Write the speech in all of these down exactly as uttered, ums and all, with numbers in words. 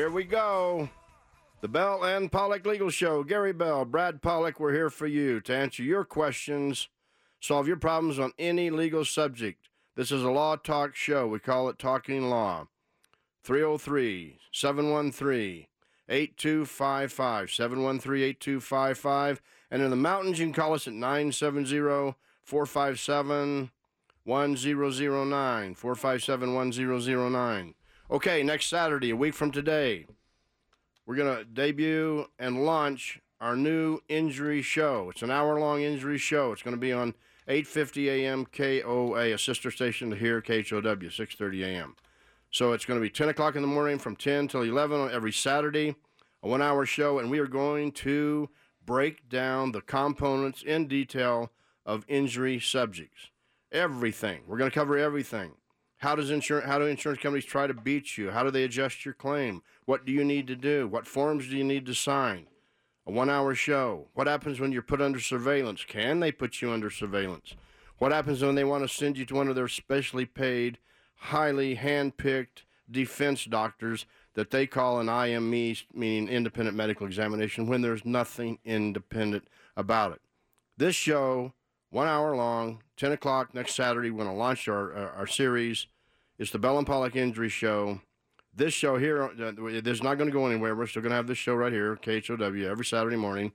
Here we go. The Bell and Pollock Legal Show. Gary Bell, Brad Pollock, we're here for you to answer your questions, solve your problems on any legal subject. This is a law talk show. We call it Talking Law. three oh three, seven one three, eight two five five, seven one three, eight two five five. And in the mountains, you can call us at nine seven zero, four five seven, one zero zero nine, four five seven, one zero zero nine. Okay, next Saturday, a week from today, we're going to debut and launch our new injury show. It's an hour-long injury show. It's going to be on eight fifty a.m. K O A, a sister station to here, K H O W, six thirty a.m. So it's going to be ten o'clock in the morning from ten till eleven on every Saturday, a one-hour show, and we are going to break down the components in detail of injury subjects. Everything. We're going to cover everything. How does insurance, how do insurance companies try to beat you? How do they adjust your claim? What do you need to do? What forms do you need to sign? A one-hour show. What happens when you're put under surveillance? Can they put you under surveillance? What happens when they want to send you to one of their specially paid, highly hand-picked defense doctors that they call an I M E, meaning independent medical examination, when there's nothing independent about it? This show, one hour long, ten o'clock next Saturday, we're going to launch our, our, our series. It's the Bell and Pollock Injury Show. This show here, uh, this is not going to go anywhere. We're still going to have this show right here, K H O W, every Saturday morning.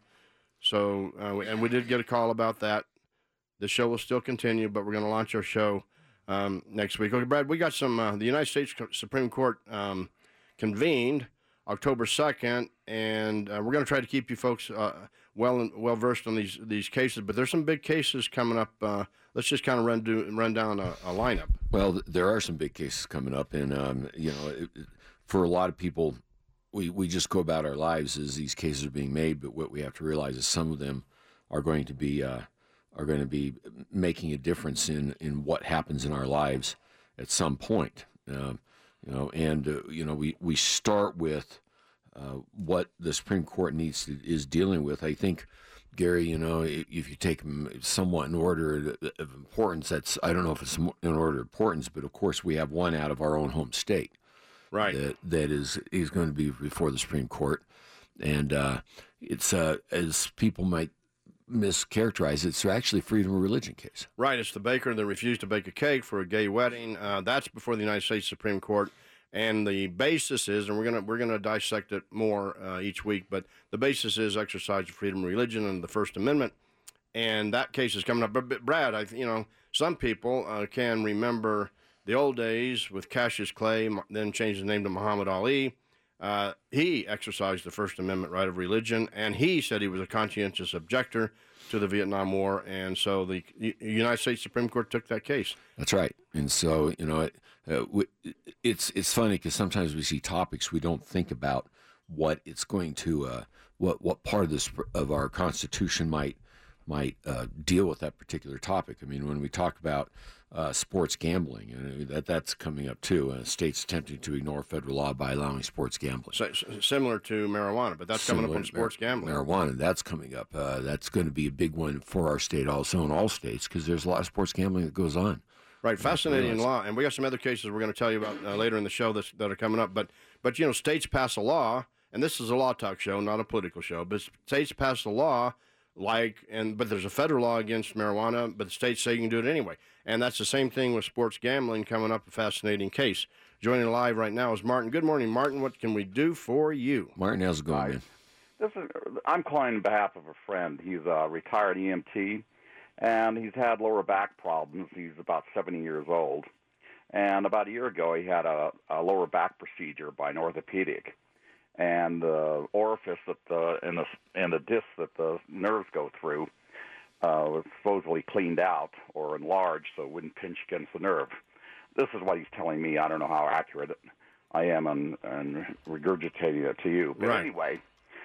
So, uh, and we did get a call about that. The show will still continue, but we're going to launch our show um, next week. Okay, Brad, we got some, uh, the United States Supreme Court um, convened October second, and uh, we're going to try to keep you folks uh, well well versed on these these cases. But there's some big cases coming up. Uh, let's just kind of run do, run down a, a lineup. Well, there are some big cases coming up, and um, you know, it, for a lot of people, we we just go about our lives as these cases are being made. But what we have to realize is some of them are going to be uh, are going to be making a difference in in what happens in our lives at some point. Um, You know, and uh, you know, we, we start with uh, what the Supreme Court needs to, is dealing with. I think, Gary, you know, if you take them somewhat in order of importance, that's I don't know if it's in order of importance, but of course we have one out of our own home state, right? That, that is is going to be before the Supreme Court, and uh, it's uh, as people might mischaracterize it, it's actually a freedom of religion case. Right, it's the baker that refused to bake a cake for a gay wedding. Uh, that's before the United States Supreme Court, and the basis is, and we're gonna we're gonna dissect it more uh, each week. But the basis is exercise of freedom of religion and the First Amendment, and that case is coming up. But, but Brad, I you know some people uh, can remember the old days with Cassius Clay, then changed his name to Muhammad Ali. Uh, he exercised the First Amendment right of religion, and he said he was a conscientious objector to the Vietnam War, and so the U- United States Supreme Court took that case. That's right. And so, you know, it, uh, we, it's it's funny because sometimes we see topics we don't think about what it's going to, uh, what what part of this of our Constitution might might uh, deal with that particular topic. I mean, when we talk about uh, sports gambling, you know, that that's coming up too. Uh, states attempting to ignore federal law by allowing sports gambling. So, similar to marijuana, but that's Similar coming up on sports mar- gambling. Marijuana, that's coming up. Uh, that's going to be a big one for our state also, in all states, because there's a lot of sports gambling that goes on. Right, fascinating law, and we got some other cases we're going to tell you about uh, later in the show that's, that are coming up. But, but you know, states pass a law, and this is a law talk show, not a political show. But states pass a law, like, and but there's a federal law against marijuana, but the states say you can do it anyway. And that's the same thing with sports gambling coming up. A fascinating case. Joining live right now is Martin. Good morning, Martin. What can we do for you? Martin, how's it going, man? This is I'm calling on behalf of a friend. He's a retired E M T. And he's had lower back problems. He's about seventy years old. And about a year ago, he had a, a lower back procedure by an orthopedic. And the orifice that the and the and the disc that the nerves go through uh, was supposedly cleaned out or enlarged so it wouldn't pinch against the nerve. This is what he's telling me. I don't know how accurate I am in, in regurgitating it to you. But right. anyway,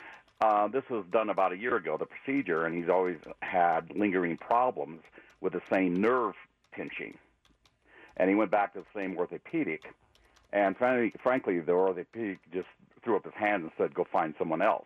uh, this was done about a year ago, the procedure, and he's always had lingering problems with the same nerve pinching. And he went back to the same orthopedic. And frankly, frankly, the orthopedic just threw up his hands and said, go find someone else.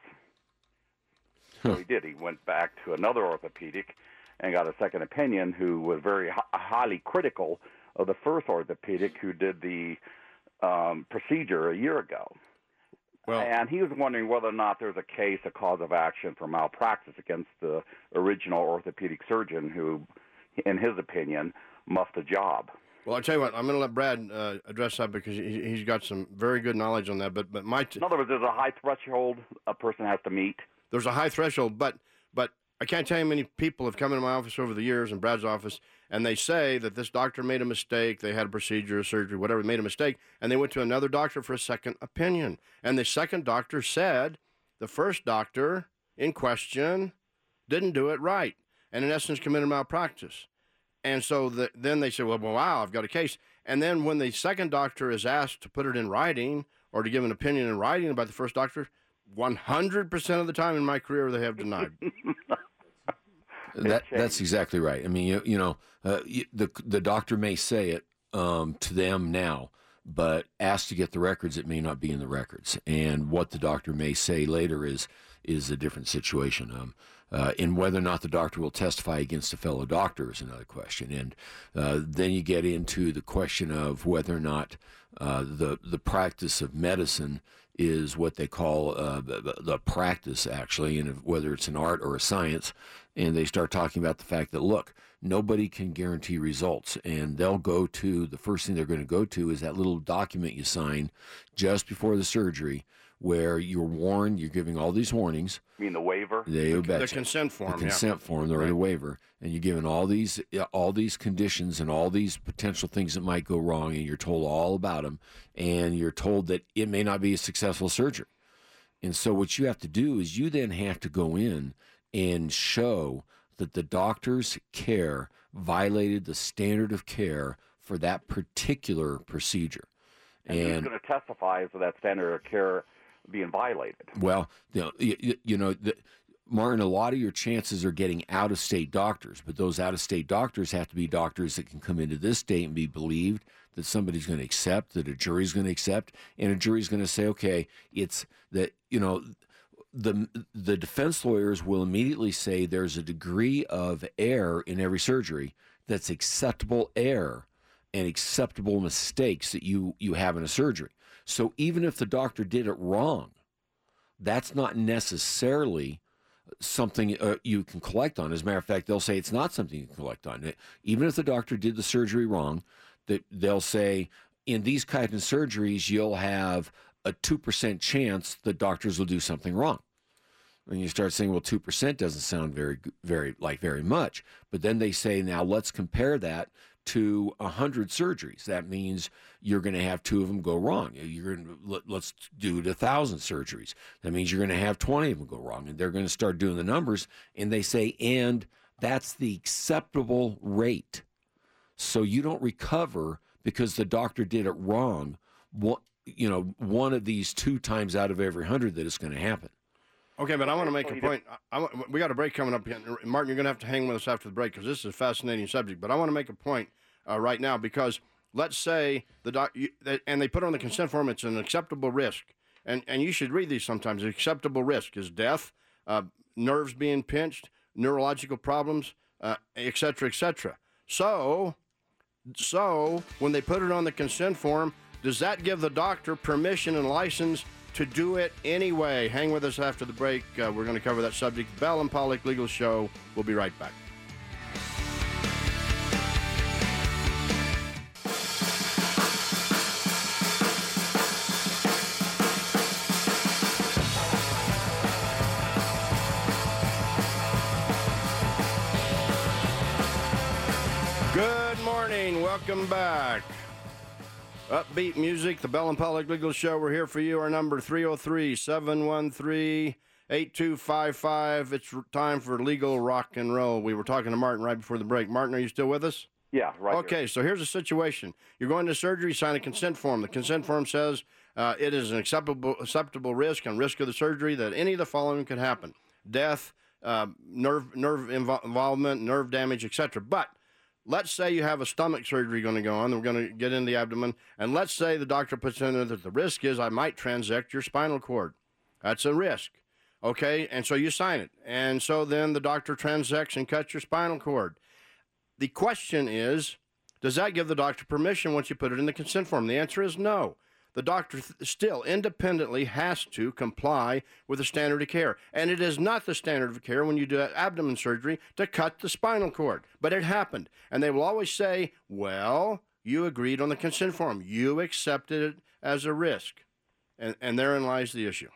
So he did. He went back to another orthopedic and got a second opinion who was very h- highly critical of the first orthopedic who did the um, procedure a year ago. Well, and he was wondering whether or not there's a case, a cause of action for malpractice against the original orthopedic surgeon who, in his opinion, muffed a job. Well, I'll tell you what, I'm going to let Brad uh, address that because he, he's got some very good knowledge on that. But but my t- In other words, there's a high threshold a person has to meet. There's a high threshold, but but I can't tell you how many people have come into my office over the years, in Brad's office, and they say that this doctor made a mistake, they had a procedure, a surgery, whatever, made a mistake, and they went to another doctor for a second opinion. And the second doctor said the first doctor in question didn't do it right, and in essence committed malpractice. And so the, then they say, well, well, wow, I've got a case. And then when the second doctor is asked to put it in writing or to give an opinion in writing about the first doctor, one hundred percent of the time in my career they have denied. That that's exactly right. I mean, you, you know, uh, you, the the doctor may say it um, to them now, but asked to get the records, it may not be in the records. And what the doctor may say later is is a different situation. Um, uh, and whether or not the doctor will testify against a fellow doctor is another question. And uh, then you get into the question of whether or not uh, the the practice of medicine is what they call uh, the, the practice, actually, and whether it's an art or a science. And they start talking about the fact that, look, nobody can guarantee results. And they'll go to, the first thing they're going to go to is that little document you sign just before the surgery where you're warned, you're giving all these warnings. You mean the waiver? They The, the consent form, the consent yeah. form, the right. waiver, and you're given all these all these conditions and all these potential things that might go wrong, and you're told all about them, and you're told that it may not be a successful surgery. And so what you have to do is you then have to go in and show that the doctor's care violated the standard of care for that particular procedure. And, and who's going to testify to that standard of care being violated? Well, you know, you, you know the, Martin, a lot of your chances are getting out-of-state doctors, but those out-of-state doctors have to be doctors that can come into this state and be believed, that somebody's going to accept, that a jury's going to accept, and a jury's going to say, okay, it's that, you know, the the defense lawyers will immediately say there's a degree of error in every surgery that's acceptable error and acceptable mistakes that you, you have in a surgery. So even if the doctor did it wrong, that's not necessarily something uh, you can collect on. As a matter of fact, they'll say it's not something you can collect on. Even if the doctor did the surgery wrong, that they'll say in these kinds of surgeries, you'll have a two percent chance that doctors will do something wrong. And you start saying, well, two percent doesn't sound very, very, like very much. But then they say, now let's compare that to one hundred surgeries. That means you're going to have two of them go wrong. You're going to, let's do it one thousand surgeries. That means you're going to have twenty of them go wrong. And they're going to start doing the numbers. And they say, and that's the acceptable rate. So you don't recover because the doctor did it wrong. What, you know, one of these two times out of every hundred that it's going to happen. Okay, but I want to make a point. I, I, we got a break coming up. Martin, you're going to have to hang with us after the break because this is a fascinating subject. But I want to make a point uh, right now because let's say the doc, you, and they put on the consent form, it's an acceptable risk. And and you should read these sometimes. The acceptable risk is death, uh, nerves being pinched, neurological problems, uh, et cetera, et cetera. So, so when they put it on the consent form, does that give the doctor permission and license to do it anyway? Hang with us after the break. Uh, we're going to cover that subject. Bell and Pollock Legal Show. We'll be right back. Good morning. Welcome back. Upbeat music, the Bell and Pollock Legal Show. We're here for you. Our number three oh three, seven one three, eight two five five. It's time for legal rock and roll. We were talking to Martin right before the break. Martin, are you still with us? Yeah, right. Okay, here. So here's the situation. You're going to surgery, sign a consent form. The consent form says uh, it is an acceptable acceptable risk and risk of the surgery that any of the following could happen: death, uh, nerve nerve invo- involvement, nerve damage, et cetera. But let's say you have a stomach surgery going to go on. We're going to get in the abdomen. And let's say the doctor puts in there that the risk is I might transect your spinal cord. That's a risk. Okay? And so you sign it. And so then the doctor transects and cuts your spinal cord. The question is, does that give the doctor permission once you put it in the consent form? The answer is no. the doctor th- still independently has to comply with the standard of care. And it is not the standard of care when you do abdomen surgery to cut the spinal cord. But it happened. And they will always say, well, you agreed on the consent form. You accepted it as a risk. And, and therein lies the issue.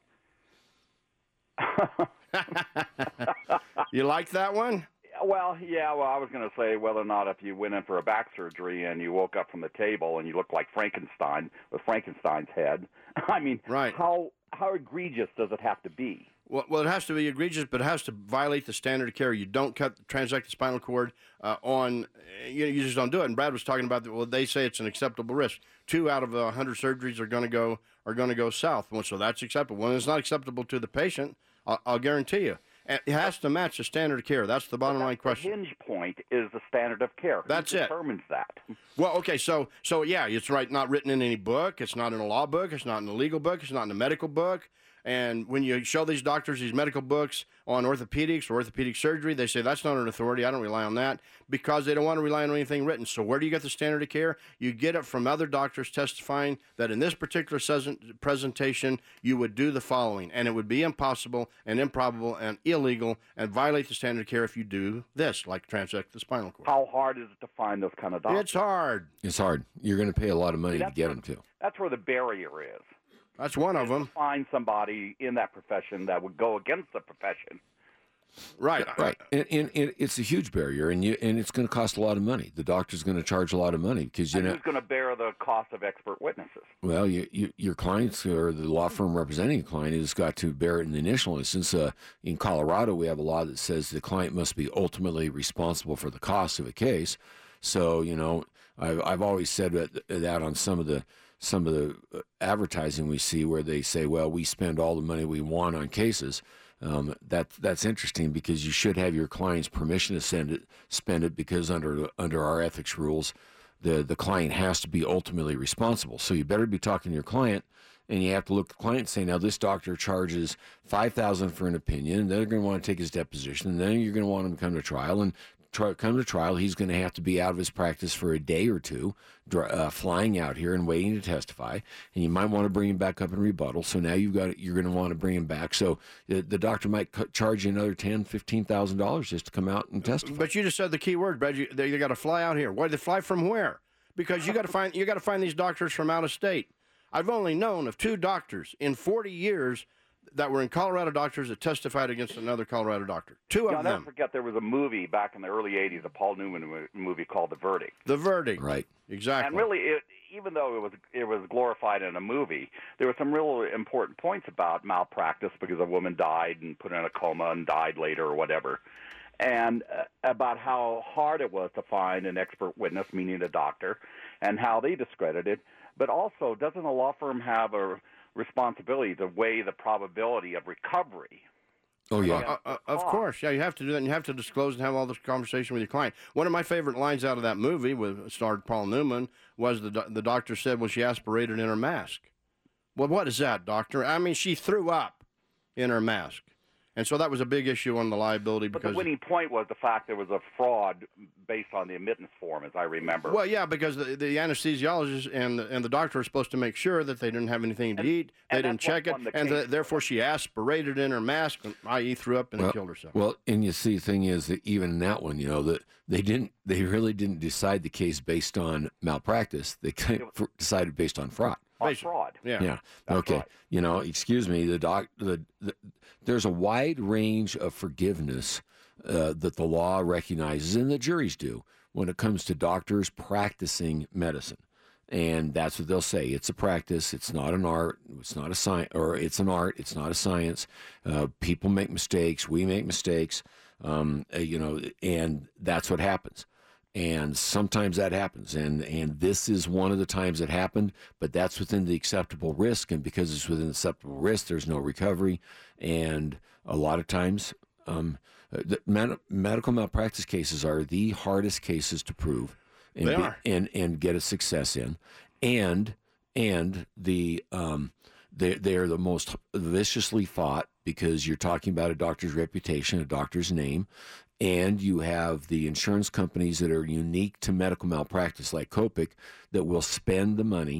You like that one? Well, yeah, well, I was going to say whether or not if you went in for a back surgery and you woke up from the table and you looked like Frankenstein with Frankenstein's head, I mean, right. how how egregious does it have to be? Well, well, it has to be egregious, but it has to violate the standard of care. You don't cut the transect spinal cord uh, on, you, you just don't do it. And Brad was talking about that. Well, they say it's an acceptable risk. Two out of a hundred surgeries are going to go are going to go south. Well, so that's acceptable. When it's not acceptable to the patient, I'll, I'll guarantee you. It has to match the standard of care. That's the bottom line question. The hinge point is the standard of care. That's Who it. determines that? Well, okay, so so yeah, it's right. Not written in any book. It's not in a law book. It's not in a legal book. It's not in a medical book. And when you show these doctors these medical books on orthopedics or orthopedic surgery, they say that's not an authority. I don't rely on that because they don't want to rely on anything written. So where do you get the standard of care? You get it from other doctors testifying that in this particular presentation, you would do the following, and it would be impossible and improbable and illegal and violate the standard of care if you do this, like transect the spinal cord. How hard is it to find those kind of doctors? It's hard. It's hard. You're going to pay a lot of money See, to get where, them to. That's where the barrier is. That's one of them. Find somebody in that profession that would go against the profession. Right, right, and, and, and it's a huge barrier, and you and it's going to cost a lot of money. The doctor's going to charge a lot of money because you and know who's going to bear the cost of expert witnesses? Well, you, you, your clients or the law firm representing a client has got to bear it in the initial instance. Uh, in Colorado, we have a law that says the client must be ultimately responsible for the cost of a case. So, you know, I've I've always said that, that on some of the some of the advertising we see where they say, well, we spend all the money we want on cases. Um, that that's interesting because you should have your client's permission to send it, spend it because under under our ethics rules, the the client has to be ultimately responsible. So you better be talking to your client, and you have to look at the client and say, now this doctor charges five thousand dollars for an opinion, and they're going to want to take his deposition, and then you're going to want him to come to trial, and try, come to trial, he's going to have to be out of his practice for a day or two, uh, flying out here and waiting to testify, and you might want to bring him back up in rebuttal. So now you've got you're going to want to bring him back. So the, the doctor might c- charge you another ten thousand dollars, fifteen thousand dollars just to come out and testify. But you just said the key word, Brad. You, they, they got to fly out here. Why? They fly from where? Because you got to find you got to find these doctors from out of state. I've only known of two doctors in forty years that were in Colorado doctors that testified against another Colorado doctor. Two you of know, them. I'll never forget there was a movie back in the early eighties, a Paul Newman movie called The Verdict. The Verdict. Right. Exactly. And really, it, even though it was it was glorified in a movie, there were some real important points about malpractice because a woman died and put in a coma and died later or whatever, and uh, about how hard it was to find an expert witness, meaning a doctor, and how they discredited. But also, doesn't a law firm have a responsibility to weigh the probability of recovery? Oh, yeah. Uh, uh, of course. Yeah, you have to do that, and you have to disclose and have all this conversation with your client. One of my favorite lines out of that movie, with starred Paul Newman, was the the doctor said, well, she aspirated in her mask. Well, what is that, doctor? I mean, she threw up in her mask. And so that was a big issue on the liability. But because the winning point was the fact there was a fraud based on the admittance form, as I remember. Well, yeah, because the, the anesthesiologist and the, and the doctor were supposed to make sure that they didn't have anything to and, eat. They didn't check it, the and the, therefore she aspirated in her mask, that is threw up and well, killed herself. Well, and you see, the thing is that even in that one, you know, that they didn't, they really didn't decide the case based on malpractice. They decided based on fraud. On fraud. Yeah. Yeah. That's Okay. right. You know, excuse me. The doc. The, the there's a wide range of forgiveness uh, that the law recognizes, and the juries do, when it comes to doctors practicing medicine. And that's what they'll say. It's a practice. It's not an art. It's not a science, or it's an art. It's not a science. Uh, people make mistakes. We make mistakes. Um, uh, you know, and that's what happens. And sometimes that happens, and, and this is one of the times it happened, but that's within the acceptable risk, and because it's within the acceptable risk, there's no recovery, and a lot of times um, the med- medical malpractice cases are the hardest cases to prove and, They be, are. and, and get a success in, and and the um, they they are the most viciously fought because you're talking about a doctor's reputation, a doctor's name. And you have the insurance companies that are unique to medical malpractice, like Copic, that will spend the money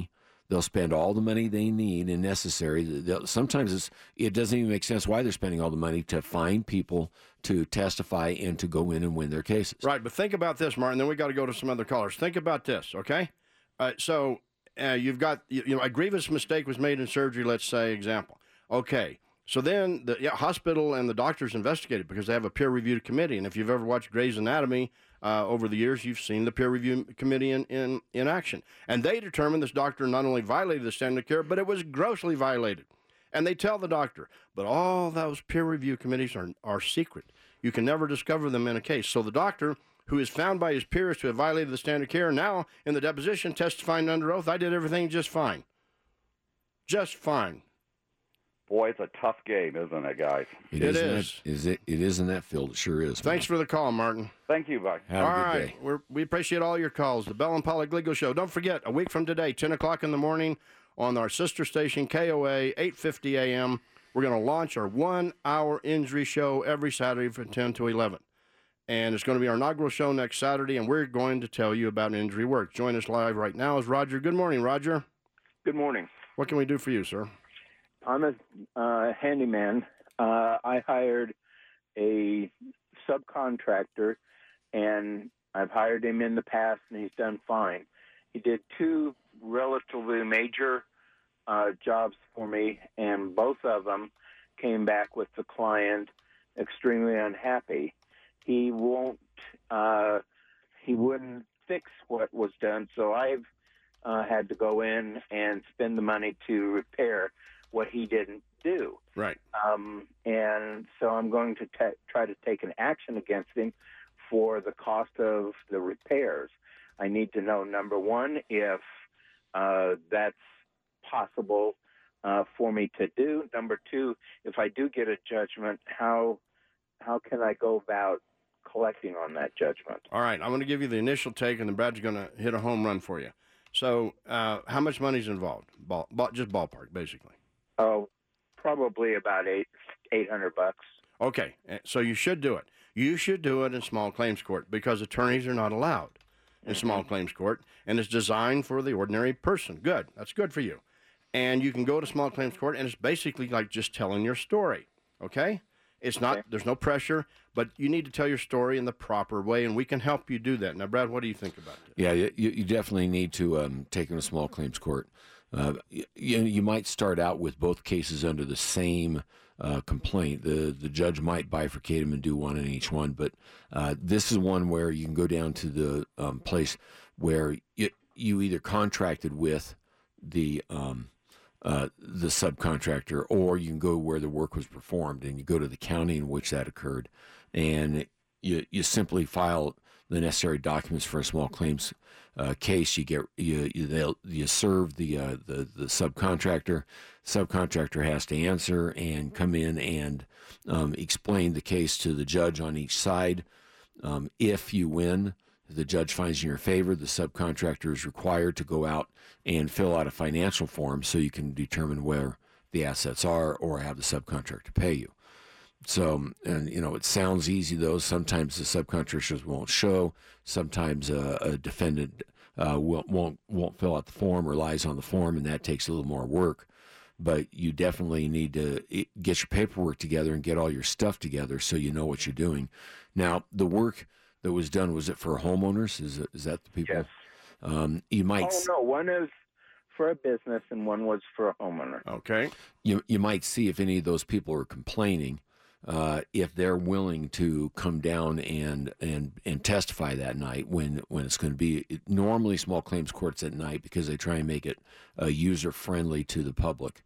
They'll spend all the money they need and necessary. They'll, sometimes it's, it doesn't even make sense why they're spending all the money to find people to testify and to go in and win their cases. Right, but think about this, Martin. Then we got to go to some other callers. Think about this, okay? Uh, so uh, you've got, you, you know, a grievous mistake was made in surgery, let's say, example. Okay, so then the yeah, hospital and the doctors investigate it because they have a peer-reviewed committee. And if you've ever watched Grey's Anatomy uh, over the years, you've seen the peer-review committee in, in, in action. And they determined this doctor not only violated the standard of care, but it was grossly violated. And they tell the doctor, but all those peer-review committees are, are secret. You can never discover them in a case. So the doctor, who is found by his peers to have violated the standard of care, now in the deposition testifying under oath, I did everything just fine. Just fine. Boy, it's a tough game, isn't it, guys? It, it is. That, is it, it is in that field. It sure is. Thanks man. for the call, Martin. Thank you, Buck. Have all a good right. day. We're, we appreciate all your calls. The Bell and Pollock Legal Show. Don't forget, a week from today, ten o'clock in the morning on our sister station, K O A, eight fifty a.m., we're going to launch our one-hour injury show every Saturday from ten to eleven. And it's going to be our inaugural show next Saturday, and we're going to tell you about injury work. Join us live right now is Roger. Good morning, Roger. Good morning. What can we do for you, sir? I'm a uh, handyman. Uh, I hired a subcontractor, and I've hired him in the past, and he's done fine. He did two relatively major uh, jobs for me, and both of them came back with the client extremely unhappy. He won't, uh, he wouldn't fix what was done, so I've uh, had to go in and spend the money to repair what he didn't do. Right. Um, and so I'm going to t- try to take an action against him for the cost of the repairs. I need to know, number one, if uh, that's possible uh, for me to do. Number two, if I do get a judgment, how how can I go about collecting on that judgment? All right. I'm going to give you the initial take, and then Brad's going to hit a home run for you. So uh, how much money's involved? Ball, ball, just ballpark, basically. Oh, probably about eight eight hundred bucks. Okay, so you should do it. You should do it in small claims court because attorneys are not allowed in mm-hmm. small claims court, and it's designed for the ordinary person. Good, that's good for you. And you can go to small claims court, and it's basically like just telling your story. Okay, it's not. Okay. There's no pressure, but you need to tell your story in the proper way, and we can help you do that. Now, Brad, what do you think about this? Yeah, you, you definitely need to um, take them to small claims court. Uh, you, you might start out with both cases under the same uh, complaint. The the judge might bifurcate them and do one in each one, but uh, this is one where you can go down to the um, place where you, you either contracted with the um, uh, the subcontractor, or you can go where the work was performed, and you go to the county in which that occurred, and you you simply file the necessary documents for a small claims Uh, case. You get you you, they'll, you serve the, uh, the the subcontractor. Subcontractor has to answer and come in and um, explain the case to the judge on each side. Um, if you win, the judge finds in your favor, the subcontractor is required to go out and fill out a financial form so you can determine where the assets are or have the subcontractor pay you. So, and you know, it sounds easy though. Sometimes the subcontractors won't show. Sometimes a, a defendant uh, won't, won't won't fill out the form or lies on the form, and that takes a little more work. But you definitely need to get your paperwork together and get all your stuff together so you know what you're doing. Now, the work that was done, was it for homeowners? Is it, is that the people? Yes. Um, you might. Oh no, one is for a business and one was for a homeowner. Okay. You you might see if any of those people are complaining. Uh, if they're willing to come down and, and, and testify that night when, when it's going to be normally small claims courts at night because they try and make it uh, user friendly to the public.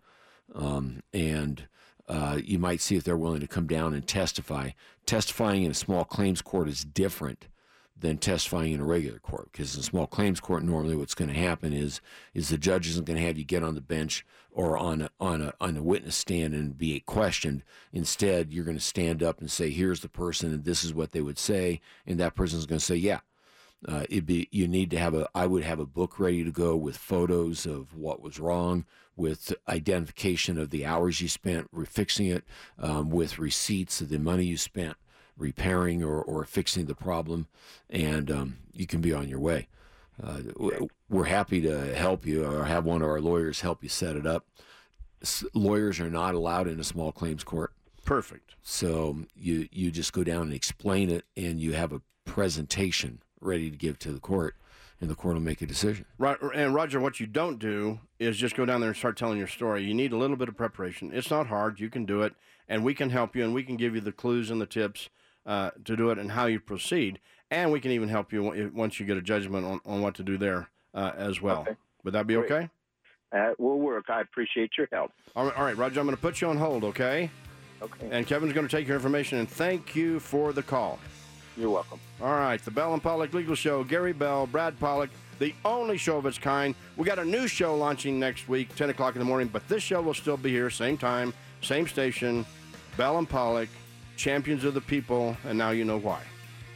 Um, and uh, you might see if they're willing to come down and testify. Testifying in a small claims court is different than testifying in a regular court, because in a small claims court, normally what's going to happen is is the judge isn't going to have you get on the bench or on a, on a on a witness stand and be questioned. Instead, you're going to stand up and say, "Here's the person, and this is what they would say," and that person's going to say, "Yeah." Uh, it'd be you need to have a. I would have a book ready to go with photos of what was wrong, with identification of the hours you spent fixing it, um, with receipts of the money you spent repairing or, or fixing the problem, and um, you can be on your way. Uh, w- we're happy to help you or have one of our lawyers help you set it up. S- lawyers are not allowed in a small claims court. Perfect. So you, you just go down and explain it, and you have a presentation ready to give to the court, and the court will make a decision. Right. And, Roger, what you don't do is just go down there and start telling your story. You need a little bit of preparation. It's not hard. You can do it, and we can help you, and we can give you the clues and the tips uh, to do it and how you proceed. And we can even help you once you get a judgment on, on what to do there uh, as well. Okay. Would that be Great. okay? That will work. I appreciate your help. All right, all right, Roger, I'm going to put you on hold, okay? Okay. And Kevin's going to take your information, and thank you for the call. You're welcome. All right, the Bell and Pollock Legal Show, Gary Bell, Brad Pollock, the only show of its kind. We got a new show launching next week, ten o'clock in the morning, but this show will still be here, same time, same station, Bell and Pollock, champions of the people, and now you know why.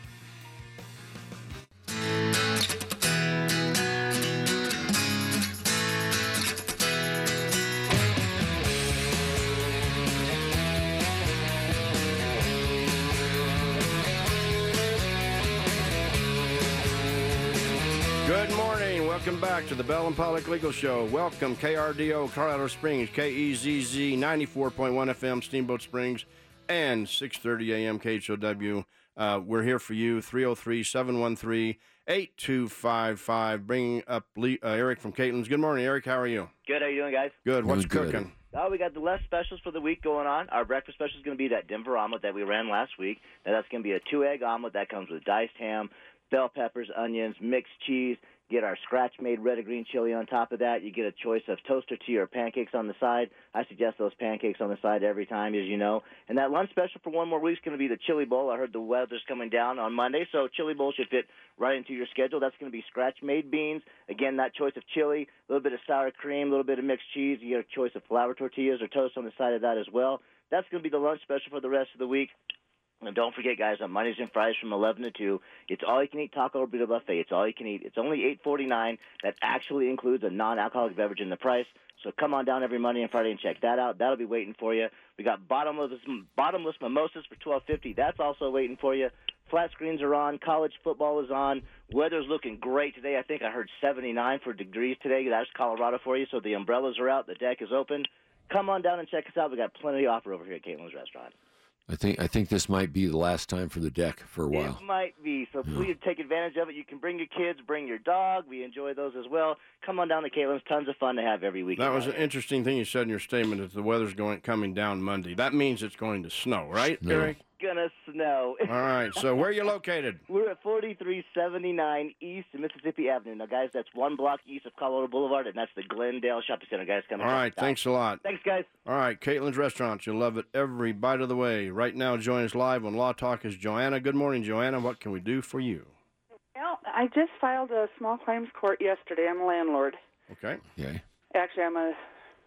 Good morning. Welcome back to the Bell and Pollock Legal Show. Welcome, K R D O, Colorado Springs, K E Z Z, ninety-four point one F M, Steamboat Springs, and six thirty A M K H O W. Uh, we're here for you, three oh three, seven one three, eight two five five. Bringing up Lee, uh, Eric from Caitlin's. Good morning, Eric. How are you? Good. How you doing, guys? Good. What's I'm good. cooking? Oh, we got the less specials for the week going on. Our breakfast special is going to be that Denver omelet that we ran last week. Now, that's going to be a two-egg omelet that comes with diced ham, bell peppers, onions, mixed cheese. Get our scratch-made red or green chili on top of that. You get a choice of toast tortilla or pancakes on the side. I suggest those pancakes on the side every time, as you know. And that lunch special for one more week is going to be the chili bowl. I heard the weather's coming down on Monday, so chili bowl should fit right into your schedule. That's going to be scratch-made beans. Again, that choice of chili, a little bit of sour cream, a little bit of mixed cheese. You get a choice of flour tortillas or toast on the side of that as well. That's going to be the lunch special for the rest of the week. And don't forget, guys, on Mondays and Fridays from eleven to two, it's all-you-can-eat taco or burrito buffet. It's all you can eat. It's only eight forty-nine. That actually includes a non-alcoholic beverage in the price. So come on down every Monday and Friday and check that out. That'll be waiting for you. We got bottomless bottomless mimosas for twelve fifty. That's also waiting for you. Flat screens are on. College football is on. Weather's looking great today. I think I heard seventy-nine for degrees today. That's Colorado for you. So the umbrellas are out. The deck is open. Come on down and check us out. We got plenty to offer over here at Caitlin's Restaurant. I think I think this might be the last time for the deck for a while. It might be, so please take advantage of it. You can bring your kids, bring your dog. We enjoy those as well. Come on down to Caitlin's. Tons of fun to have every week. That was an interesting thing you said in your statement that the weather's going coming down Monday. That means it's going to snow, right, No. Eric? Gonna snow. All right. So where are you located? We're at forty-three seventy-nine East Mississippi Avenue. Now, guys, that's one block east of Colorado Boulevard, and that's the Glendale Shopping Center. Guys, come All right. Thanks a lot. Thanks, guys. All right. Caitlin's Restaurant. You'll love it every bite of the way. Right now, join us live on Law Talk is Joanna. Good morning, Joanna. What can we do for you? Well, I just filed a small claims court yesterday. I'm a landlord. Okay. Okay. Actually, I'm a,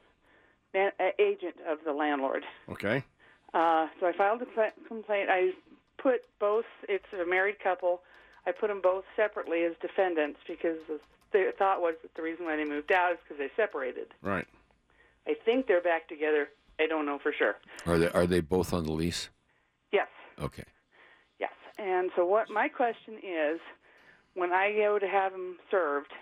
man, a agent of the landlord. Okay. Uh, so I filed a cl- complaint. I put both, it's a married couple, I put them both separately as defendants because the, the thought was that the reason why they moved out is because they separated. Right. I think they're back together. I don't know for sure. Are they are they both on the lease? Yes. Okay. Yes. And so what my question is, when I go to have them served,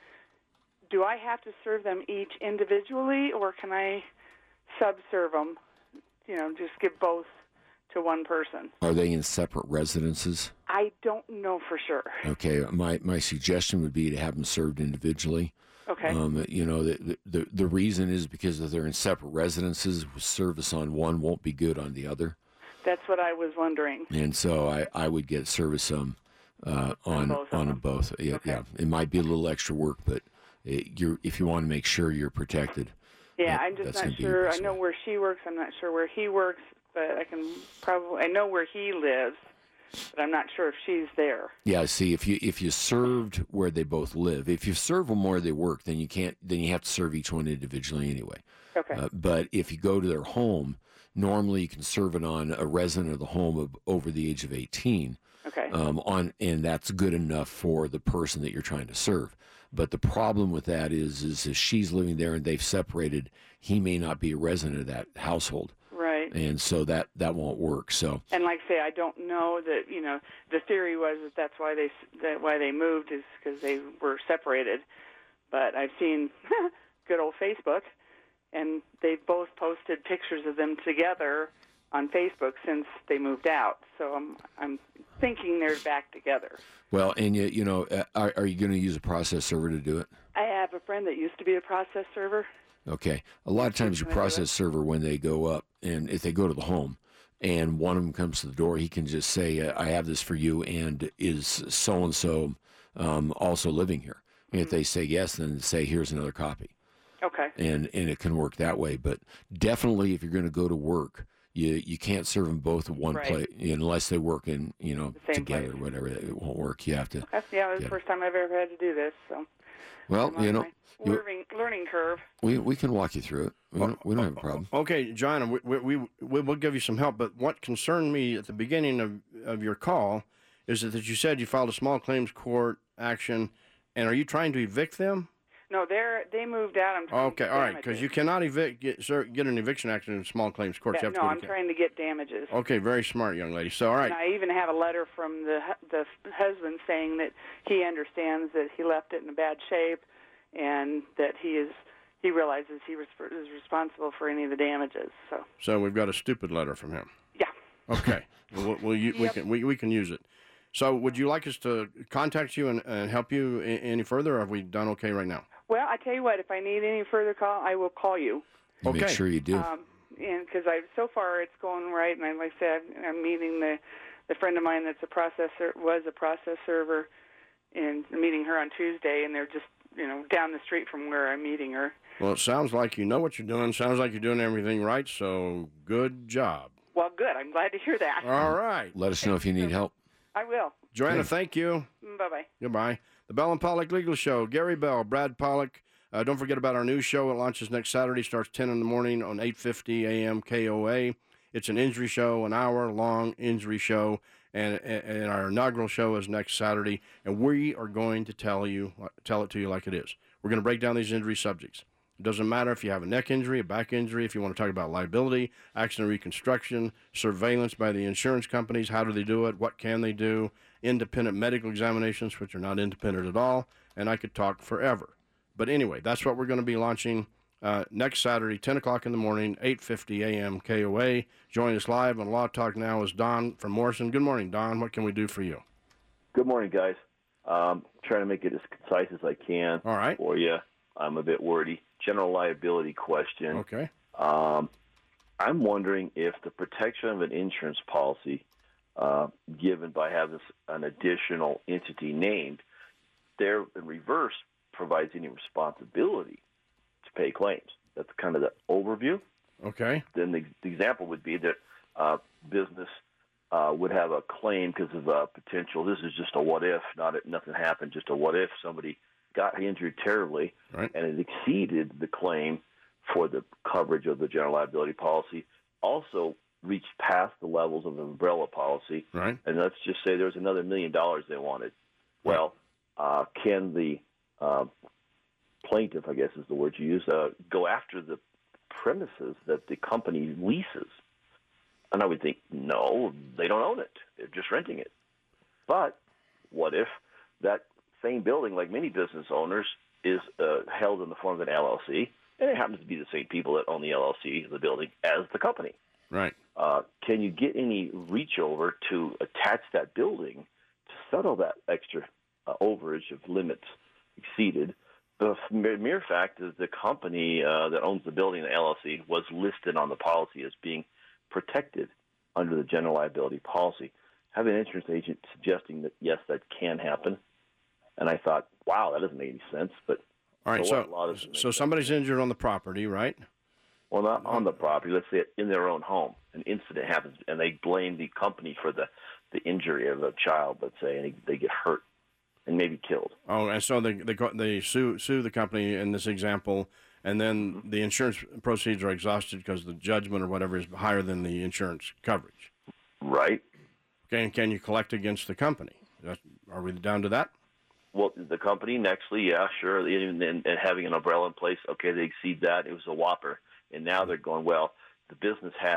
do I have to serve them each individually, or can I sub-serve them, you know, just give both to one person? Are they in separate residences? I don't know for sure. Okay. My my suggestion would be to have them served individually. Okay. Um, you know, the, the the reason is because if they're in separate residences, service on one won't be good on the other. That's what I was wondering. And so I, I would get service um, uh, on both of on them. both. Yeah, Okay. yeah. It might be a little extra work, but it, you're if you want to make sure you're protected. Yeah, that- I'm just that's not gonna be the sure. I best know way. where she works. I'm not sure where he works, but I can probably, I know where he lives, but I'm not sure if she's there. Yeah, see, if you if you served where they both live, if you serve them where they work, then you can't. Then you have to serve each one individually anyway. Okay. Uh, but if you go to their home, normally you can serve it on a resident of the home of over the age of eighteen. Okay. Um, on and that's good enough for the person that you're trying to serve. But the problem with that is, is if she's living there and they've separated, he may not be a resident of that household. Right. Right. And so that, that won't work. So, And like I say, I don't know that, you know, the theory was that that's why they, that why they moved is because they were separated. But I've seen good old Facebook, and they've both posted pictures of them together on Facebook since they moved out. So I'm I'm thinking they're back together. well, and you, you know, uh, are, are you going to use a process server to do it? I have a friend that used to be a process server. Okay. A lot of times your process server, when they go up, and if they go to the home, and one of them comes to the door, he can just say, uh, I have this for you, and is so-and-so um, also living here? And if they say yes, then say, here's another copy. Okay. And and it can work that way. But definitely, if you're going to go to work, you you can't serve them both at one Right. place unless they work in, you know, The same together, place. whatever. It won't work. You have to. That's, yeah, it was Yeah. the first time I've ever had to do this. So Well, I'm on you know, my you, learning, learning curve. we we can walk you through it. We don't, we don't have a problem. Okay, John, we, we, we, we will give you some help, but what concerned me at the beginning of, of your call is that, that you said you filed a small claims court action, and are you trying to evict them? No, they're they moved out. I'm trying Okay, to get all right, damages. because you cannot evict, get, sir, get an eviction action in small claims court. Yeah, You have to no, go to I'm ca- trying to get damages. Okay, very smart, young lady. So, all right. And I even have a letter from the hu- the husband saying that he understands that he left it in a bad shape, and that he is he realizes he was is responsible for any of the damages. So So we've got a stupid letter from him. yeah. Okay. we'll, we'll, u- we Yep. can we, we can use it. So would you like us to contact you and, and help you a- any further, or have we done okay right now? Well, I tell you what, if I need any further call, I will call you. You Make Okay. sure you do. Um, and because I so far it's going right, and I, like I said, I'm meeting the the friend of mine that's a processor was a process server, and meeting her on Tuesday, and they're just you know down the street from where I'm meeting her. Well, it sounds like you know what you're doing. Sounds like you're doing everything right. So good job. Well, good. I'm glad to hear that. All right. Let us know if you need help. I will. Joanna, Okay. thank you. Bye bye. Goodbye. The Bell and Pollock Legal Show. Gary Bell, Brad Pollock. Uh, don't forget about our new show. It launches next Saturday. Starts ten in the morning on eight fifty a.m. K O A. It's an injury show, an hour-long injury show, and, and and our inaugural show is next Saturday. And we are going to tell you, tell it to you like it is. We're going to break down these injury subjects. It doesn't matter if you have a neck injury, a back injury, if you want to talk about liability, accident reconstruction, surveillance by the insurance companies, how do they do it, what can they do, independent medical examinations, which are not independent at all, and I could talk forever. But anyway, that's what we're going to be launching uh, next Saturday, ten o'clock in the morning, eight fifty a.m. K O A. Joining us live on Law Talk Now is Don from Morrison. Good morning, Don. What can we do for you? Good morning, guys. Um, trying to make it as concise as I can All right. for you. I'm a bit wordy. General liability question. Okay. Um, I'm wondering if the protection of an insurance policy uh, given by having an additional entity named, there in reverse provides any responsibility to pay claims. That's kind of the overview. Okay. Then the, the example would be that uh, business uh, would have a claim because of a potential. This is just a what if, not a, nothing happened. Just a what if somebody got injured terribly, Right. and it exceeded the claim for the coverage of the general liability policy. Also reached past the levels of the umbrella policy, Right. and let's just say there's another million dollars they wanted. Well, uh, can the uh, plaintiff, I guess is the word you use, uh, go after the premises that the company leases? And I would think, no, they don't own it. They're just renting it. But what if that same building, like many business owners, is uh, held in the form of an L L C, and it happens to be the same people that own the L L C, the building, as the company? Right. Uh, can you get any reach over to attach that building to settle that extra uh, overage of limits exceeded? The mere fact is the company uh, that owns the building, the L L C, was listed on the policy as being protected under the general liability policy. I have an insurance agent suggesting that, yes, that can happen. And I thought, wow, that doesn't make any sense. But All right. so what law So, doesn't make so sense? somebody's injured on the property, right? Well, not on the property. Let's say in their own home. An incident happens, and they blame the company for the, the injury of a child, let's say, and they, they get hurt and maybe killed. Oh, and so they they go- they sue sue the company in this example, and then the insurance proceeds are exhausted because the judgment or whatever is higher than the insurance coverage. Right. Okay, and can you collect against the company? That, are we down to that? Well, the company, Nextly, yeah, sure, and, and, and having an umbrella in place, okay, they exceed that. It was a whopper. And now they're going, well, the business has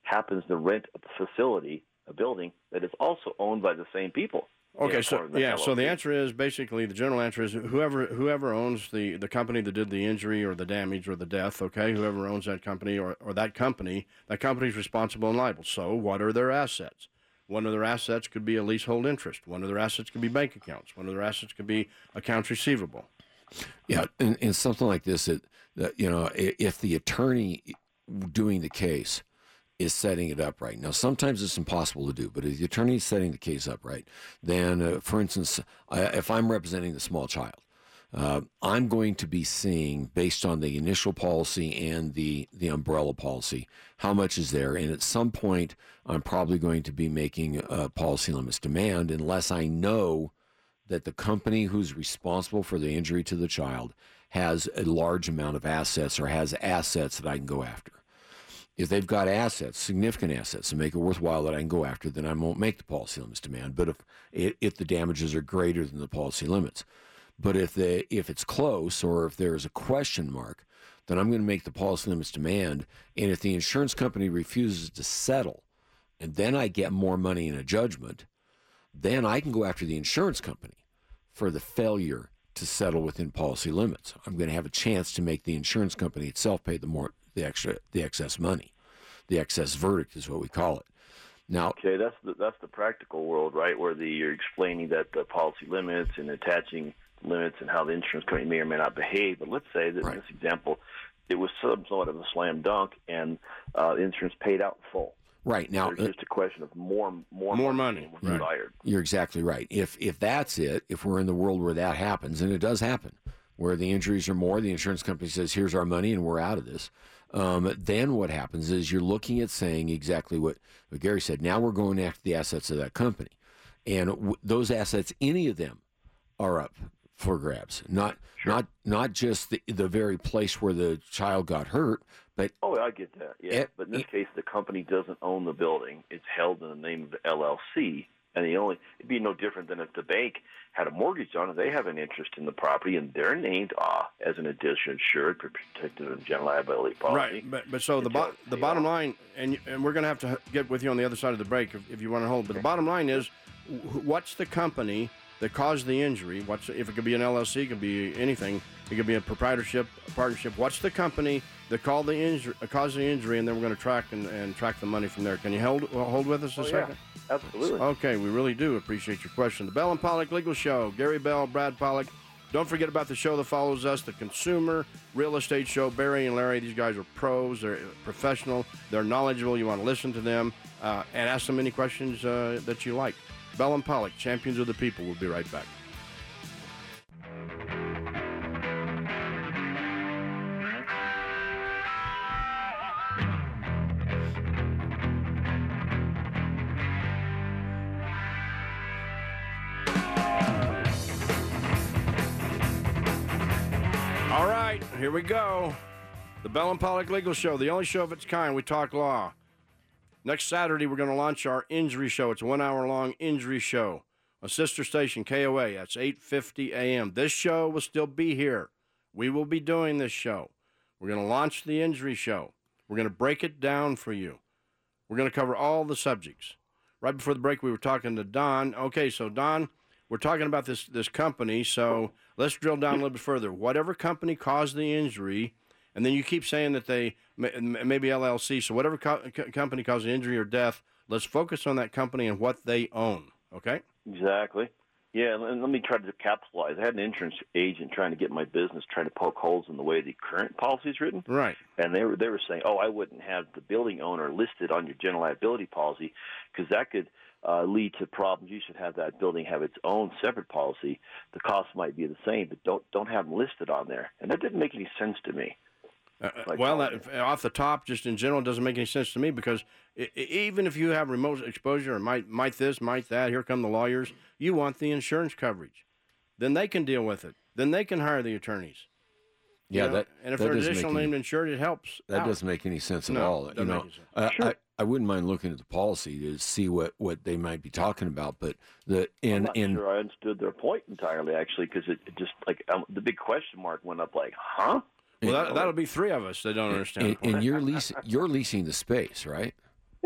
happens to rent a facility, a building that is also owned by the same people. Okay, Yeah, so according to yeah, L L C. so the answer is basically the general answer is whoever whoever owns the, the company that did the injury or the damage or the death, okay, whoever owns that company or, or that company, that company is responsible and liable. So what are their assets? One of their assets could be a leasehold interest. One of their assets could be bank accounts. One of their assets could be accounts receivable. Yeah, and, and something like this, that, that you know, i- if the attorney doing the case is setting it up right. Now, sometimes it's impossible to do, but if the attorney is setting the case up right, then, uh, for instance, I, if I'm representing the small child, uh, I'm going to be seeing, based on the initial policy and the, the umbrella policy, how much is there. And at some point, I'm probably going to be making a policy limits demand unless I know that the company who's responsible for the injury to the child has a large amount of assets or has assets that I can go after. If they've got assets, significant assets, to make it worthwhile that I can go after, then I won't make the policy limits demand. But if if the damages are greater than the policy limits, but if they if it's close or if there is a question mark, then I'm going to make the policy limits demand. And if the insurance company refuses to settle, and then I get more money in a judgment, then I can go after the insurance company for the failure to settle within policy limits. I'm going to have a chance to make the insurance company itself pay the more the extra the excess money. The excess verdict is what we call it. Now, okay, that's the that's the practical world, right? Where the you're explaining that the policy limits and attaching limits and how the insurance company may or may not behave. But let's say that right. in this example, it was somewhat of a slam dunk, and uh, the insurance paid out in full. Right now, There's just a question of more, more, More money. was Right. desired. You're exactly right. If if that's it, if we're in the world where that happens, and it does happen, where the injuries are more, the insurance company says, "Here's our money, and we're out of this." Um, then what happens is you're looking at saying exactly what, what Gary said. Now we're going after the assets of that company, and w- those assets, any of them, are up for grabs. Not Sure. not not just the the very place where the child got hurt, but Oh, I get that. Yeah, It- but in this it- case, the company doesn't own the building; it's held in the name of the L L C, and the only it'd be no different than if the bank had a mortgage on it. They have an interest in the property, and they're named uh, as an additional insured, protected in general liability policy. Right, but but so the Until bo- it's the paid bottom off. line, and and we're going to have to get with you on the other side of the break if, if you want to hold. But the bottom line is, wh- what's the company that caused the injury? What's if it could be an L L C, it could be anything. It could be a proprietorship, a partnership. What's the company that called the injury, uh, caused the injury, and then we're going to track and, and track the money from there. Can you hold hold with us a Oh, yeah. second? Absolutely. Okay, we really do appreciate your question. The Bell and Pollock Legal Show. Gary Bell, Brad Pollock. Don't forget about the show that follows us, the Consumer Real Estate Show. Barry and Larry, these guys are pros. They're professional. They're knowledgeable. You want to listen to them uh, and ask them any questions uh, that you like. Bell and Pollock, champions of the people. We'll be right back. All right, here we go. The Bell and Pollock Legal Show, the only show of its kind. We talk law. Next Saturday, we're going to launch our injury show. It's a one-hour-long injury show. A sister station, K O A. That's eight fifty a.m. This show will still be here. We will be doing this show. We're going to launch the injury show. We're going to break it down for you. We're going to cover all the subjects. Right before the break, we were talking to Don. Okay, so Don, we're talking about this this company, so let's drill down a little bit further. Whatever company caused the injury, and then you keep saying that they, maybe L L C, so whatever co- company caused the injury or death, let's focus on that company and what they own, okay? Exactly. Yeah, and let me try to capitalize. I had an insurance agent trying to get my business, trying to poke holes in the way the current policy is written. Right. And they were they were saying, oh, I wouldn't have the building owner listed on your general liability policy because that could uh, lead to problems. You should have that building have its own separate policy. The cost might be the same, but don't don't have them listed on there. And that didn't make any sense to me. Uh, Like well, policy. that, off the top, just in general, it doesn't make any sense to me because I I even if you have remote exposure or might might this, might that, here come the lawyers, you want the insurance coverage. Then they can deal with it. Then they can hire the attorneys. yeah, You know? that and if that they're doesn't additional make any- named insured, it helps. That out. doesn't make any sense at No, all. doesn't You make know, any sense. I, I, I wouldn't mind looking at the policy to see what, what they might be talking about, but the I'm and not and sure I understood their point entirely, actually, because it, it just like um, the big question mark went up, like, huh? Well, that, that'll be three of us that don't understand. and, the point. and you're leasing you're leasing the space, right?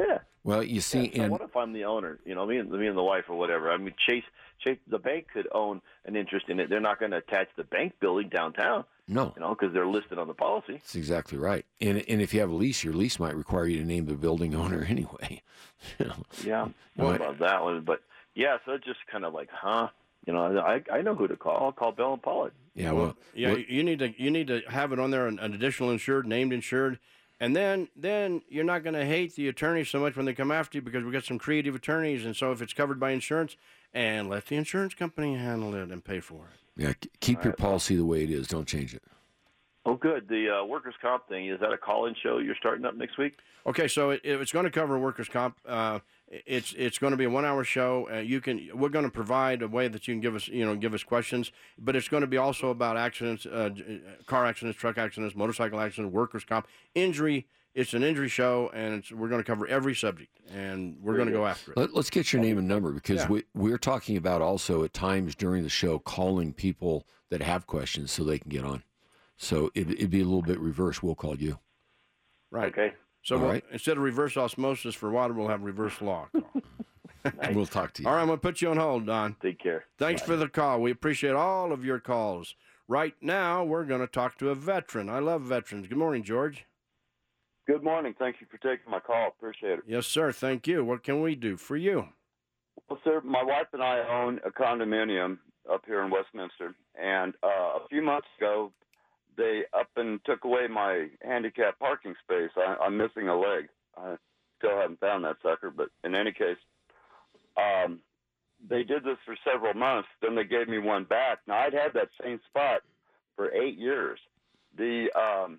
Well, you see, Yeah, so and what if I'm the owner? You know, me and me and the wife or whatever. I mean, Chase, Chase, the bank could own an interest in it. They're not going to attach the bank building downtown. no, You know, because they're listed on the policy. that's exactly right. And and if you have a lease, your lease might require you to name the building owner anyway. You know? Yeah, Well, what about that one? But yeah, so it's just kind of like, huh? You know, I I know who to call. I'll call Bell and Pollock. Yeah, well, Yeah, well, you need to you need to have it on there, an, an additional insured, named insured, and then then you're not going to hate the attorney so much when they come after you because we got some creative attorneys, and so if it's covered by insurance, and let the insurance company handle it and pay for it. yeah, k- keep your policy the way it is. Don't change it. Oh, good. The uh, workers' comp thing, is that a call-in show you're starting up next week? Okay, so it, it's going to cover workers' comp. Uh, it's it's going to be a one-hour show. Uh, you can we're going to provide a way that you can give us you know give us questions, but it's going to be also about accidents, uh, car accidents, truck accidents, motorcycle accidents, workers' comp, injury. It's an injury show, and it's, we're going to cover every subject, and we're going to go after it. Let, let's get your name and number because Yeah. we we're talking about also at times during the show calling people that have questions so they can get on. So it, it'd be a little bit reverse. We'll call you. Right. Okay. So All we'll, right. instead of reverse osmosis for water, we'll have reverse law. Call. We'll talk to you. All right, I'm going to put you on hold, Don. Take care. Thanks for the call. We appreciate all of your calls. Right now, we're going to talk to a veteran. I love veterans. Good morning, George. Good morning. Thank you for taking my call. Appreciate it. Yes, sir. Thank you. What can we do for you? Well, sir, my wife and I own a condominium up here in Westminster, and uh, a few months ago, they up and took away my handicap parking space. I, I'm missing a leg. I still haven't found that sucker, but in any case, um, they did this for several months. Then they gave me one back. Now, I'd had that same spot for eight years. The um,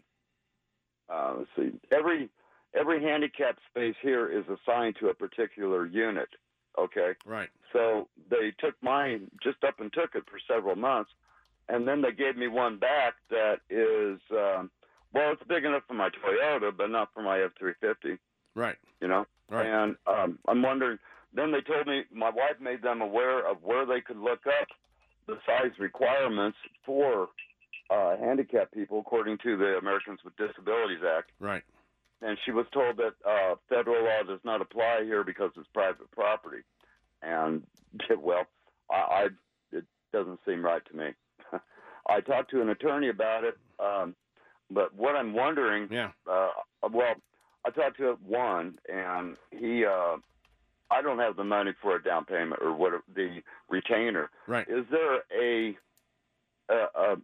uh, let's see, every every handicap space here is assigned to a particular unit. Okay. Right. So they took mine, just up and took it for several months, and then they gave me one back that is, um, well, it's big enough for my Toyota, but not for my F three fifty. Right. You know. Right. And um, I'm wondering. Then they told me my wife made them aware of where they could look up the size requirements for uh, handicapped people, according to the Americans with Disabilities Act. Right. And she was told that uh, federal law does not apply here because it's private property. And, well, I, I it doesn't seem right to me. I talked to an attorney about it, um, but what I'm wondering, Yeah. uh, well, I talked to one, and he, uh, I don't have the money for a down payment or what the retainer. Right. Is there a a, a,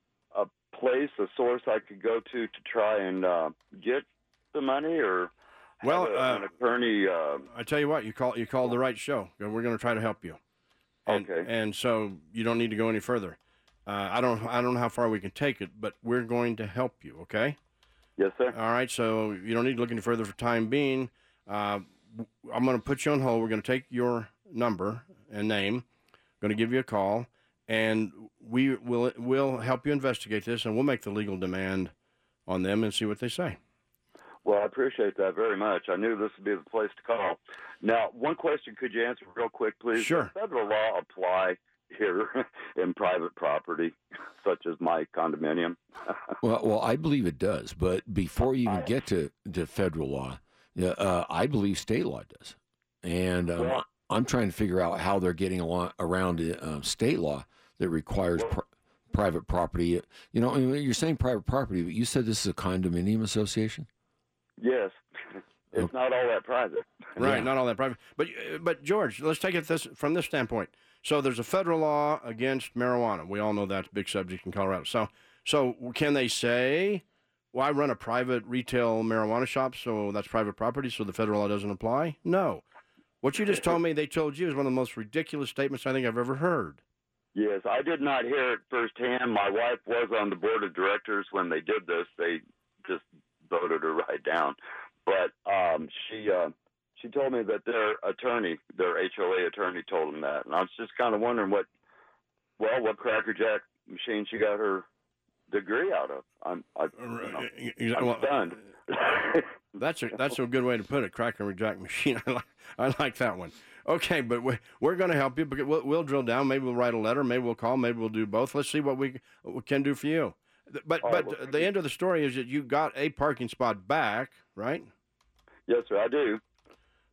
a place, a source I could go to to try and uh, get the money, or have Well, a, uh, an attorney? Uh, I tell you what, you call you called the right show. We're going to try to help you. And, Okay. And so you don't need to go any further. Uh, I don't I don't know how far we can take it, but we're going to help you. Okay. yes, sir. All right. So you don't need to look any further for time being. Uh, I'm going to put you on hold. We're going to take your number and name. Going to give you a call, and we will will help you investigate this, and we'll make the legal demand on them and see what they say. Well, I appreciate that very much. I knew this would be the place to call. Now, one question could you answer real quick, please? Sure. Does federal law apply here in private property, such as my condominium? Well, well, I believe it does, but before you even get to, to federal law, yeah, uh, I believe state law does, and um, Well- I'm trying to figure out how they're getting along, around uh, state law that requires pr- private property. You know, I mean, you're saying private property, but you said this is a condominium association. Yes. It's not all that private. Right, Yeah. not all that private. But uh, but George, let's take it this from this standpoint. So there's a federal law against marijuana. We all know that's a big subject in Colorado. So so can they say, well, I run a private retail marijuana shop, so that's private property, so the federal law doesn't apply? No. What you just told me they told you is one of the most ridiculous statements I think I've ever heard. Yes, I did not hear it firsthand. My wife was on the board of directors when they did this. They just voted her right down. But um, she uh, she told me that their attorney, their H O A attorney, told them that, and I was just kind of wondering what, well, what Cracker Jack machine she got her degree out of. I'm I, you know, I'm Well, stunned. That's a that's a good way to put it. Cracker Jack machine. I like I like that one. Okay, but we, we're going to help you. Because we'll, we'll drill down. Maybe we'll write a letter. Maybe we'll call. Maybe we'll do both. Let's see what we, what we can do for you. But All right, but well, thank the you. end of the story is that you got a parking spot back, right? Yes, sir, I do.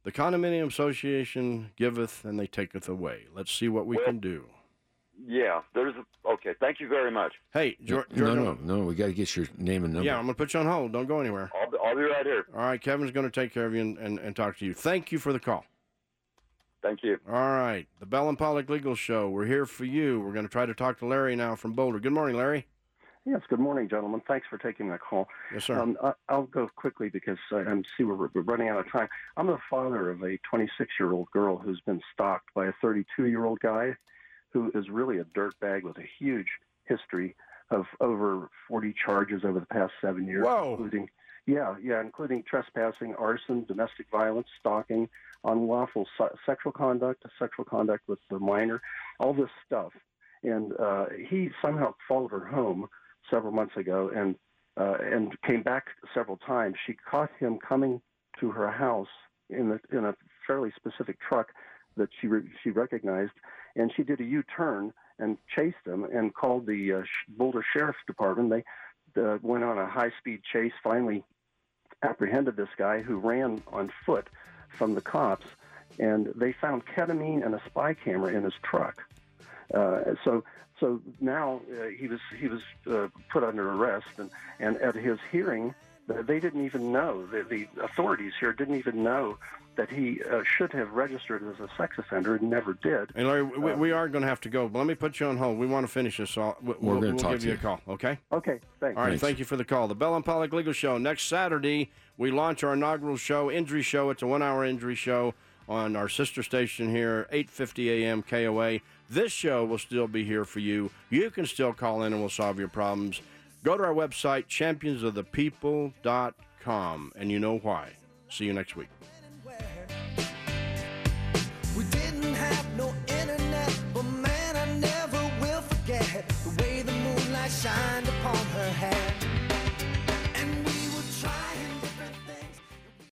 The condominium association giveth and they taketh away. Let's see what we Well, can do. Yeah, there's a, okay. Thank you very much. Hey, George. No, no, no. We got to get your name and number. Yeah, I'm going to put you on hold. Don't go anywhere. I'll be, I'll be right here. All right, Kevin's going to take care of you and, and, and talk to you. Thank you for the call. Thank you. All right, the Bell and Pollock Legal Show. We're here for you. We're going to try to talk to Larry now from Boulder. Good morning, Larry. Yes, good morning, gentlemen. Thanks for taking my call. Yes, sir. Um, I, I'll go quickly because I, I see we're, we're running out of time. I'm the father of a twenty-six-year-old girl who's been stalked by a thirty-two-year-old guy who is really a dirtbag with a huge history of over forty charges over the past seven years. Whoa. Including, yeah, yeah, including trespassing, arson, domestic violence, stalking, unlawful se- sexual conduct, sexual conduct with the minor, all this stuff. And uh, he somehow followed her home several months ago and uh, and came back several times. She caught him coming to her house in a, in a fairly specific truck that she re- she recognized, and she did a U-turn and chased him and called the uh, Boulder Sheriff's Department. They uh, went on a high-speed chase, finally apprehended this guy who ran on foot from the cops, and they found ketamine and a spy camera in his truck. Uh, so, so now uh, he was he was uh, put under arrest, and, and at his hearing, they didn't even know the, the authorities here didn't even know that he uh, should have registered as a sex offender and never did. And Larry, we, uh, we are going to have to go. But let me put you on hold. We want to finish this. So we'll, We're we'll, going to we'll talk give to you you. a call. Okay. Okay. Thanks. All right. Thanks. Thank you for the call. The Bell and Pollock Legal Show. Next Saturday, we launch our inaugural show, Injury Show. It's a one-hour injury show on our sister station here, eight fifty a.m. K O A. This show will still be here for you. You can still call in and we'll solve your problems. Go to our website, champions of the people dot com, and you know why. See you next week.